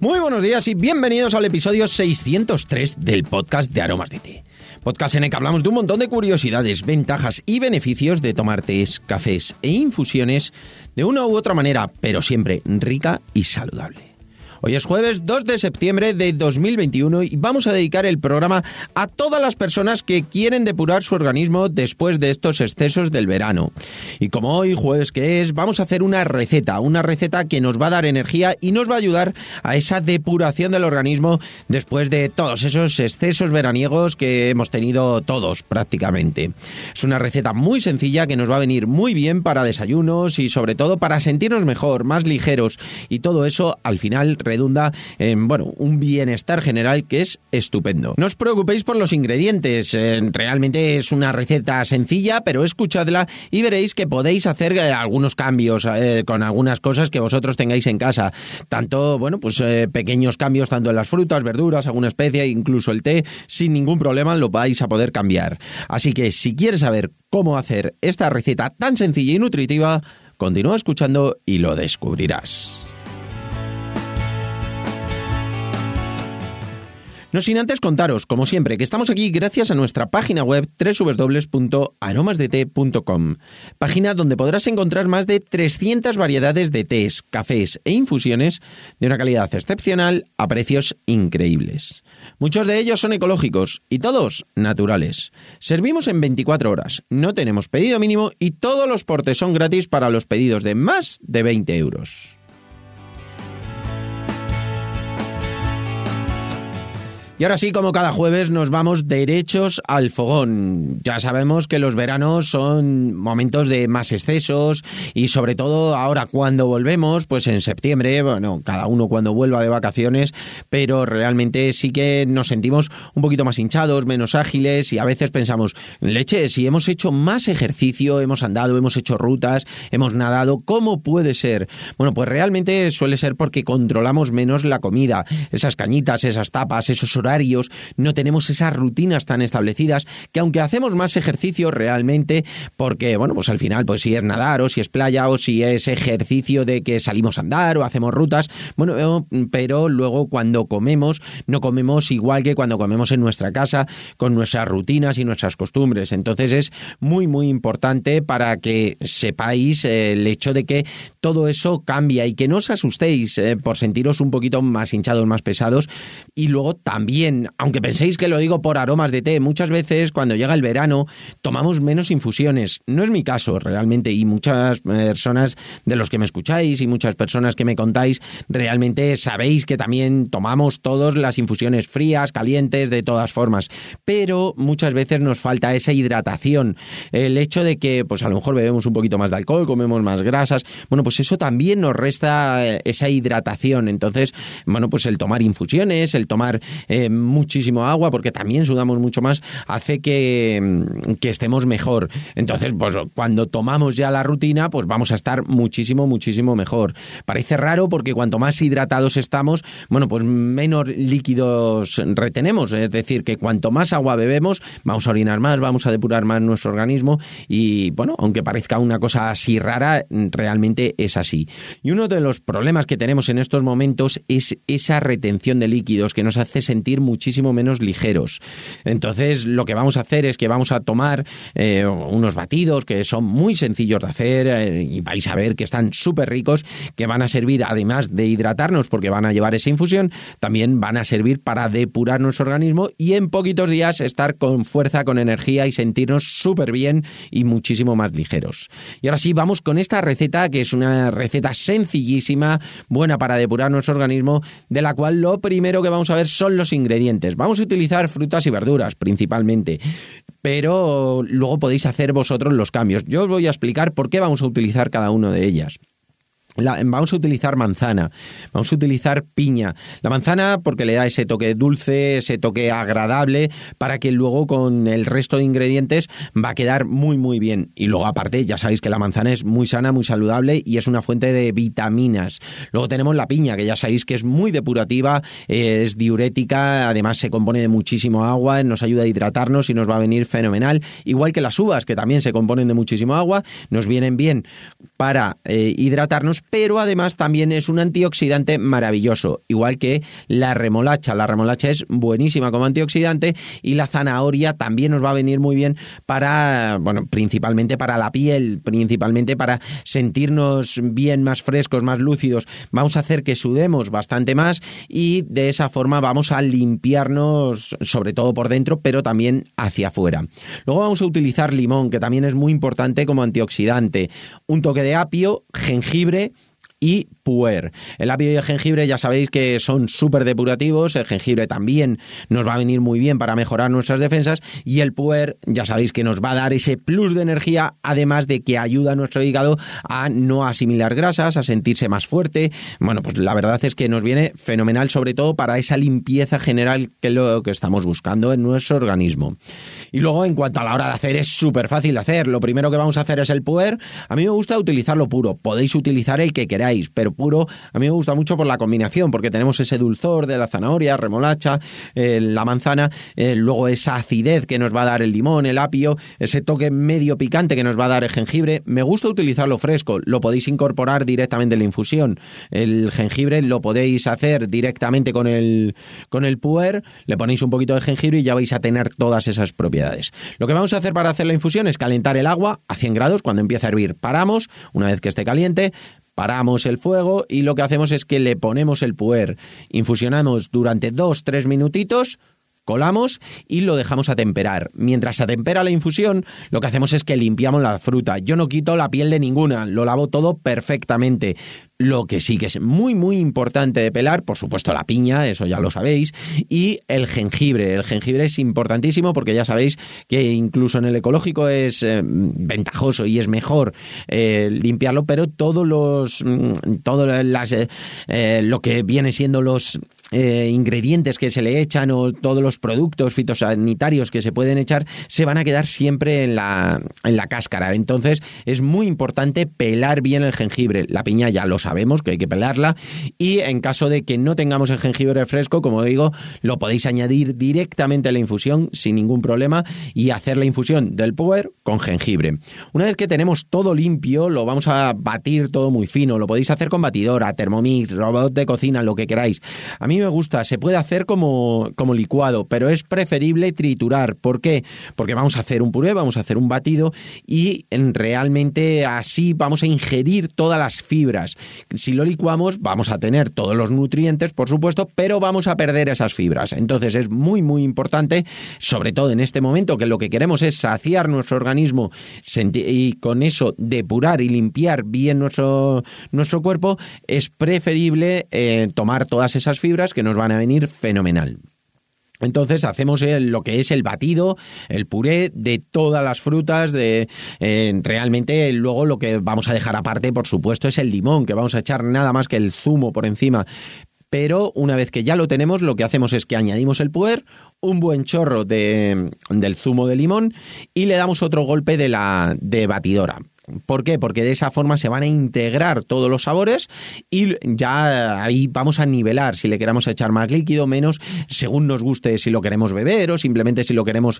Muy buenos días y bienvenidos al episodio 603 del podcast de Aromas de Té. Podcast en el que hablamos de un montón de curiosidades, ventajas y beneficios de tomar tés, cafés e infusiones de una u otra manera, pero siempre rica y saludable. Hoy es jueves 2 de septiembre de 2021 y vamos a dedicar el programa a todas las personas que quieren depurar su organismo después de estos excesos del verano. Y como hoy, jueves que es, vamos a hacer una receta que nos va a dar energía y nos va a ayudar a esa depuración del organismo después de todos esos excesos veraniegos que hemos tenido todos prácticamente. Es una receta muy sencilla que nos va a venir muy bien para desayunos y sobre todo para sentirnos mejor, más ligeros, y todo eso al final redunda en, un bienestar general que es estupendo. No os preocupéis por los ingredientes, realmente es una receta sencilla, pero escuchadla y veréis que podéis hacer algunos cambios con algunas cosas que vosotros tengáis en casa. Tanto, pequeños cambios tanto en las frutas, verduras, alguna especie, incluso el té, sin ningún problema lo vais a poder cambiar. Así que si quieres saber cómo hacer esta receta tan sencilla y nutritiva, continúa escuchando y lo descubrirás. No sin antes contaros, como siempre, que estamos aquí gracias a nuestra página web www.aromasdete.com, página donde podrás encontrar más de 300 variedades de tés, cafés e infusiones de una calidad excepcional a precios increíbles. Muchos de ellos son ecológicos y todos naturales. Servimos en 24 horas, no tenemos pedido mínimo y todos los portes son gratis para los pedidos de más de 20 euros. Y ahora sí, como cada jueves, nos vamos derechos al fogón. Ya sabemos que los veranos son momentos de más excesos y sobre todo ahora cuando volvemos, pues en septiembre, cada uno cuando vuelva de vacaciones, pero realmente sí que nos sentimos un poquito más hinchados, menos ágiles y a veces pensamos, leche, si hemos hecho más ejercicio, hemos andado, hemos hecho rutas, hemos nadado, ¿cómo puede ser? Bueno, pues realmente suele ser porque controlamos menos la comida, esas cañitas, esas tapas, esos horarios, no tenemos esas rutinas tan establecidas que aunque hacemos más ejercicio realmente, porque al final pues si es nadar o si es playa o si es ejercicio de que salimos a andar o hacemos rutas, pero luego cuando comemos no comemos igual que cuando comemos en nuestra casa con nuestras rutinas y nuestras costumbres. Entonces es muy muy importante para que sepáis el hecho de que todo eso cambia y que no os asustéis por sentiros un poquito más hinchados, más pesados. Y luego también, aunque penséis que lo digo por aromas de té, muchas veces cuando llega el verano tomamos menos infusiones. No es mi caso realmente, y muchas personas de los que me escucháis y muchas personas que me contáis realmente sabéis que también tomamos todas las infusiones frías, calientes, de todas formas, pero muchas veces nos falta esa hidratación. El hecho de que pues a lo mejor bebemos un poquito más de alcohol, comemos más grasas, pues eso también nos resta esa hidratación. Entonces, pues el tomar infusiones, el tomar muchísimo agua, porque también sudamos mucho más, hace que estemos mejor. Entonces, pues cuando tomamos ya la rutina, pues vamos a estar muchísimo, muchísimo mejor. Parece raro porque cuanto más hidratados estamos, pues menos líquidos retenemos. Es decir, que cuanto más agua bebemos, vamos a orinar más, vamos a depurar más nuestro organismo y, aunque parezca una cosa así rara, realmente es así. Y uno de los problemas que tenemos en estos momentos es esa retención de líquidos que nos hace sentir muchísimo menos ligeros. Entonces lo que vamos a hacer es que vamos a tomar unos batidos que son muy sencillos de hacer y vais a ver que están súper ricos, que van a servir además de hidratarnos porque van a llevar esa infusión, también van a servir para depurar nuestro organismo y en poquitos días estar con fuerza, con energía y sentirnos súper bien y muchísimo más ligeros. Y ahora sí, vamos con esta receta, que es una receta sencillísima, buena para depurar nuestro organismo, de la cual lo primero que vamos a ver son los ingredientes. Vamos a utilizar frutas y verduras principalmente, pero luego podéis hacer vosotros los cambios. Yo os voy a explicar por qué vamos a utilizar cada una de ellas. Vamos a utilizar manzana, vamos a utilizar piña. La manzana porque le da ese toque dulce, ese toque agradable, para que luego con el resto de ingredientes va a quedar muy muy bien. Y luego aparte ya sabéis que la manzana es muy sana, muy saludable y es una fuente de vitaminas. Luego tenemos la piña, que ya sabéis que es muy depurativa, es diurética, además se compone de muchísimo agua, nos ayuda a hidratarnos y nos va a venir fenomenal. Igual que las uvas, que también se componen de muchísimo agua, nos vienen bien para hidratarnos, defensas, pero además también es un antioxidante maravilloso, igual que la remolacha. La remolacha es buenísima como antioxidante y la zanahoria también nos va a venir muy bien para, bueno, principalmente para la piel, principalmente para sentirnos bien, más frescos, más lúcidos. Vamos a hacer que sudemos bastante más y de esa forma vamos a limpiarnos, sobre todo por dentro, pero también hacia afuera. Luego vamos a utilizar limón, que también es muy importante como antioxidante. Un toque de apio, jengibre y puer. El apio y el jengibre ya sabéis que son súper depurativos, el jengibre también nos va a venir muy bien para mejorar nuestras defensas y el puer ya sabéis que nos va a dar ese plus de energía, además de que ayuda a nuestro hígado a no asimilar grasas, a sentirse más fuerte. Bueno, pues la verdad es que nos viene fenomenal, sobre todo para esa limpieza general que es lo que estamos buscando en nuestro organismo. Y luego, en cuanto a la hora de hacer, es súper fácil de hacer. Lo primero que vamos a hacer es el puer. A mí me gusta utilizarlo puro. Podéis utilizar el que queráis, pero puro a mí me gusta mucho por la combinación, porque tenemos ese dulzor de la zanahoria, remolacha, la manzana, luego esa acidez que nos va a dar el limón, el apio, ese toque medio picante que nos va a dar el jengibre. Me gusta utilizarlo fresco. Lo podéis incorporar directamente en la infusión. El jengibre lo podéis hacer directamente con el puer, le ponéis un poquito de jengibre y ya vais a tener todas esas propiedades. Lo que vamos a hacer para hacer la infusión es calentar el agua a 100 grados. Cuando empieza a hervir, paramos. Una vez que esté caliente, paramos el fuego y lo que hacemos es que le ponemos el puer. Infusionamos durante 2-3 minutitos, colamos y lo dejamos atemperar. Mientras se atempera la infusión, lo que hacemos es que limpiamos la fruta. Yo no quito la piel de ninguna, lo lavo todo perfectamente. Lo que sí que es muy, muy importante de pelar, por supuesto la piña, eso ya lo sabéis, y el jengibre. El jengibre es importantísimo porque ya sabéis que incluso en el ecológico es ventajoso y es mejor limpiarlo, pero lo que viene siendo los ingredientes que se le echan o todos los productos fitosanitarios que se pueden echar se van a quedar siempre en la cáscara. Entonces es muy importante pelar bien el jengibre. La piña ya lo sabemos que hay que pelarla y en caso de que no tengamos el jengibre fresco, como digo, lo podéis añadir directamente a la infusión sin ningún problema y hacer la infusión del puer con jengibre. Una vez que tenemos todo limpio, lo vamos a batir todo muy fino. Lo podéis hacer con batidora, Thermomix, robot de cocina, lo que queráis. A mí me gusta, se puede hacer como licuado, pero es preferible triturar. ¿Por qué? Porque vamos a hacer un puré, vamos a hacer un batido y realmente así vamos a ingerir todas las fibras. Si lo licuamos vamos a tener todos los nutrientes, por supuesto, pero vamos a perder esas fibras. Entonces es muy, muy importante, sobre todo en este momento, que lo que queremos es saciar nuestro organismo y con eso depurar y limpiar bien nuestro cuerpo, es preferible tomar todas esas fibras que nos van a venir fenomenal. Entonces hacemos lo que es el batido, el puré de todas las frutas. Realmente luego lo que vamos a dejar aparte, por supuesto, es el limón, que vamos a echar nada más que el zumo por encima. Pero una vez que ya lo tenemos, lo que hacemos es que añadimos el puer, un buen chorro del zumo de limón y le damos otro golpe de batidora. ¿Por qué? Porque de esa forma se van a integrar todos los sabores y ya ahí vamos a nivelar si le queremos echar más líquido, menos, según nos guste, si lo queremos beber o simplemente si lo queremos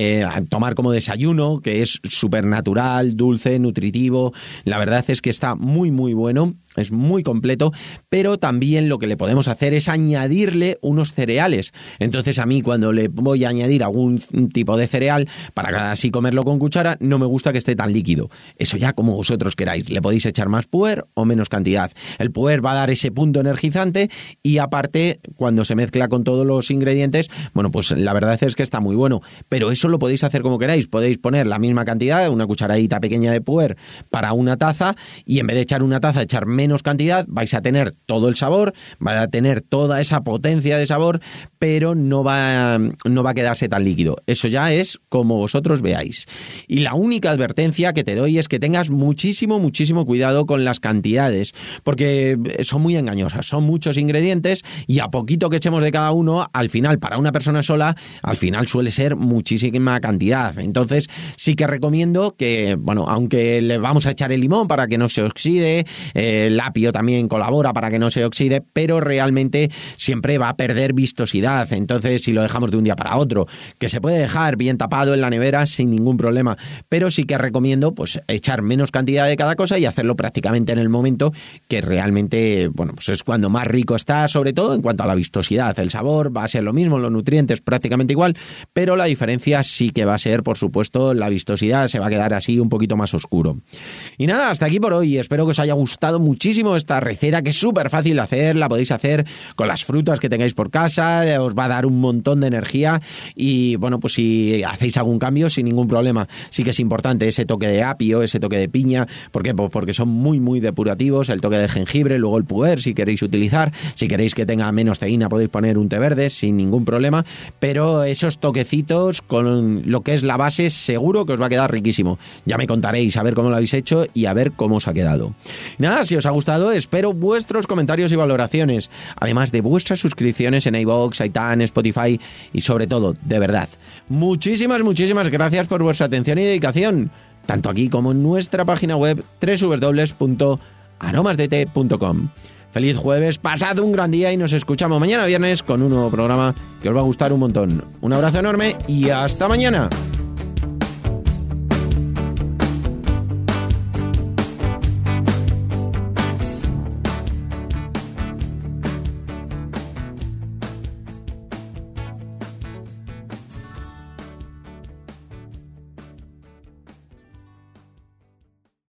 tomar como desayuno, que es súper natural, dulce, nutritivo. La verdad es que está muy, muy bueno. Es muy completo, pero también lo que le podemos hacer es añadirle unos cereales. Entonces a mí cuando le voy a añadir algún tipo de cereal para así comerlo con cuchara, no me gusta que esté tan líquido. Eso ya como vosotros queráis. Le podéis echar más puer o menos cantidad. El puer va a dar ese punto energizante y aparte cuando se mezcla con todos los ingredientes, bueno, pues la verdad es que está muy bueno. Pero eso lo podéis hacer como queráis. Podéis poner la misma cantidad, una cucharadita pequeña de puer para una taza y en vez de echar una taza, echar menos cantidad, vais a tener todo el sabor, vais a tener toda esa potencia de sabor, pero no va a quedarse tan líquido. Eso ya es como vosotros veáis. Y la única advertencia que te doy es que tengas muchísimo, muchísimo cuidado con las cantidades, porque son muy engañosas, son muchos ingredientes y a poquito que echemos de cada uno, al final, para una persona sola, al final suele ser muchísima cantidad. Entonces, sí que recomiendo que, bueno, aunque le vamos a echar el limón para que no se oxide, el apio también colabora para que no se oxide, pero realmente siempre va a perder vistosidad. Entonces, si lo dejamos de un día para otro, que se puede dejar bien tapado en la nevera sin ningún problema, pero sí que recomiendo pues echar echar menos cantidad de cada cosa y hacerlo prácticamente en el momento, que realmente, bueno, pues es cuando más rico está, sobre todo en cuanto a la vistosidad. El sabor va a ser lo mismo, los nutrientes prácticamente igual, pero la diferencia sí que va a ser, por supuesto, la vistosidad, se va a quedar así un poquito más oscuro. Y nada, hasta aquí por hoy. Espero que os haya gustado muchísimo esta receta, que es súper fácil de hacer, la podéis hacer con las frutas que tengáis por casa, os va a dar un montón de energía y, bueno, pues si hacéis algún cambio, sin ningún problema. Sí que es importante ese toque de apio, ese toque de piña. ¿Por qué? Pues porque son muy, muy depurativos. El toque de jengibre, luego el puer, si queréis utilizar. Si queréis que tenga menos teína, podéis poner un té verde sin ningún problema. Pero esos toquecitos con lo que es la base, seguro que os va a quedar riquísimo. Ya me contaréis a ver cómo lo habéis hecho y a ver cómo os ha quedado. Nada, si os ha gustado, espero vuestros comentarios y valoraciones, además de vuestras suscripciones en iVoox, iTunes, Spotify y sobre todo, de verdad, muchísimas gracias por vuestra atención y dedicación, tanto aquí como en nuestra página web www.aromasdete.com. Feliz jueves, pasad un gran día y nos escuchamos mañana viernes con un nuevo programa que os va a gustar un montón. Un abrazo enorme y hasta mañana.